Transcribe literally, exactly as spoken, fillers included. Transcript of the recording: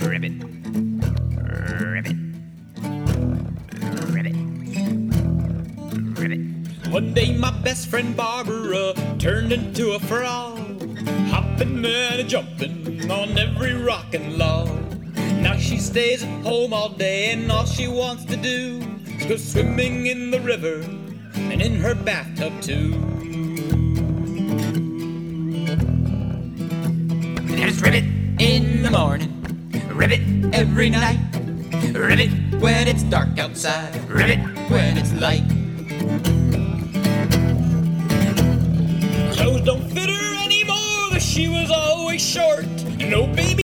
Ribbit. Ribbit. Ribbit. Ribbit. One day my best friend Barbara turned into a frog, hopping and jumping on every rock and log. Now she stays at home all day and all she wants to do is go swimming in the river and in her bathtub too. There's Ribbit in the morning, Ribbit every night, Ribbit when it's dark outside, Ribbit when it's light. Clothes don't fit her anymore, but she was always short, and no big